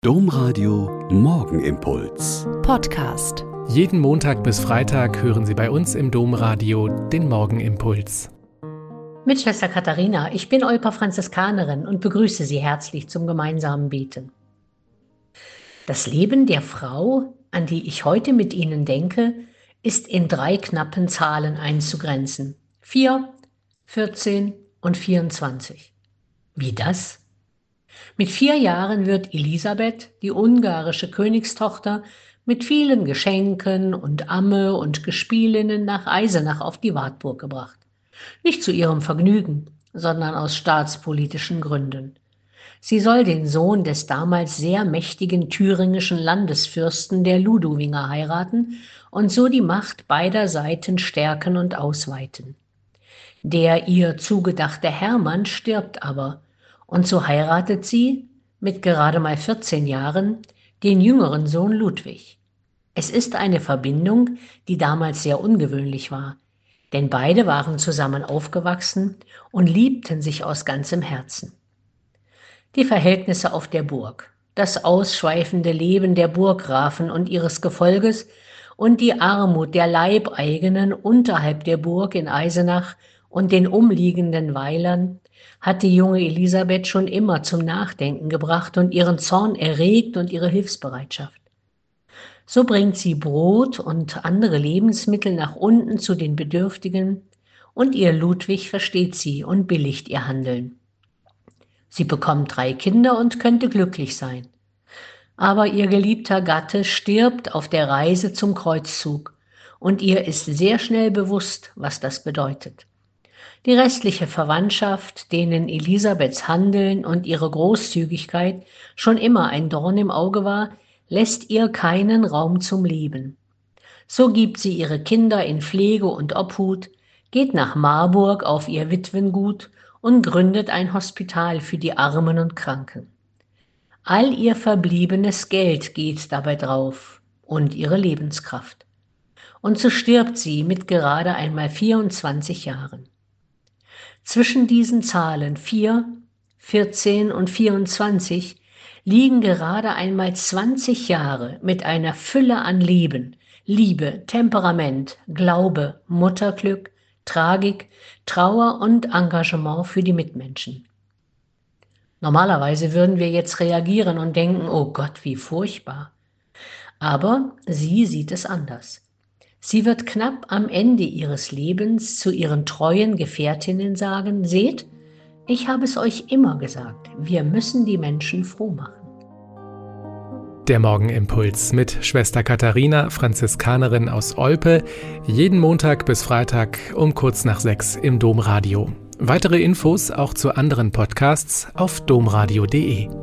Domradio Morgenimpuls. Podcast. Jeden Montag bis Freitag hören Sie bei uns im Domradio den Morgenimpuls. Mit Schwester Katharina, ich bin Olper Franziskanerin und begrüße Sie herzlich zum gemeinsamen Beten. Das Leben der Frau, an die ich heute mit Ihnen denke, ist in 3 knappen Zahlen einzugrenzen. 4, 14 und 24. Wie das? Mit 4 Jahren wird Elisabeth, die ungarische Königstochter, mit vielen Geschenken und Amme und Gespielinnen nach Eisenach auf die Wartburg gebracht. Nicht zu ihrem Vergnügen, sondern aus staatspolitischen Gründen. Sie soll den Sohn des damals sehr mächtigen thüringischen Landesfürsten der Ludowinger heiraten und so die Macht beider Seiten stärken und ausweiten. Der ihr zugedachte Hermann stirbt aber, und so heiratet sie, mit gerade mal 14 Jahren, den jüngeren Sohn Ludwig. Es ist eine Verbindung, die damals sehr ungewöhnlich war, denn beide waren zusammen aufgewachsen und liebten sich aus ganzem Herzen. Die Verhältnisse auf der Burg, das ausschweifende Leben der Burggrafen und ihres Gefolges und die Armut der Leibeigenen unterhalb der Burg in Eisenach und den umliegenden Weilern hat die junge Elisabeth schon immer zum Nachdenken gebracht und ihren Zorn erregt und ihre Hilfsbereitschaft. So bringt sie Brot und andere Lebensmittel nach unten zu den Bedürftigen und ihr Ludwig versteht sie und billigt ihr Handeln. Sie bekommt 3 Kinder und könnte glücklich sein. Aber ihr geliebter Gatte stirbt auf der Reise zum Kreuzzug und ihr ist sehr schnell bewusst, was das bedeutet. Die restliche Verwandtschaft, denen Elisabeths Handeln und ihre Großzügigkeit schon immer ein Dorn im Auge war, lässt ihr keinen Raum zum Leben. So gibt sie ihre Kinder in Pflege und Obhut, geht nach Marburg auf ihr Witwengut und gründet ein Hospital für die Armen und Kranken. All ihr verbliebenes Geld geht dabei drauf und ihre Lebenskraft. Und so stirbt sie mit gerade einmal 24 Jahren. Zwischen diesen Zahlen 4, 14 und 24 liegen gerade einmal 20 Jahre mit einer Fülle an Leben, Liebe, Temperament, Glaube, Mutterglück, Tragik, Trauer und Engagement für die Mitmenschen. Normalerweise würden wir jetzt reagieren und denken, oh Gott, wie furchtbar. Aber sie sieht es anders. Sie wird knapp am Ende ihres Lebens zu ihren treuen Gefährtinnen sagen, seht, ich habe es euch immer gesagt, wir müssen die Menschen froh machen. Der Morgenimpuls mit Schwester Katharina, Franziskanerin aus Olpe, jeden Montag bis Freitag um kurz nach 6 im Domradio. Weitere Infos auch zu anderen Podcasts auf domradio.de.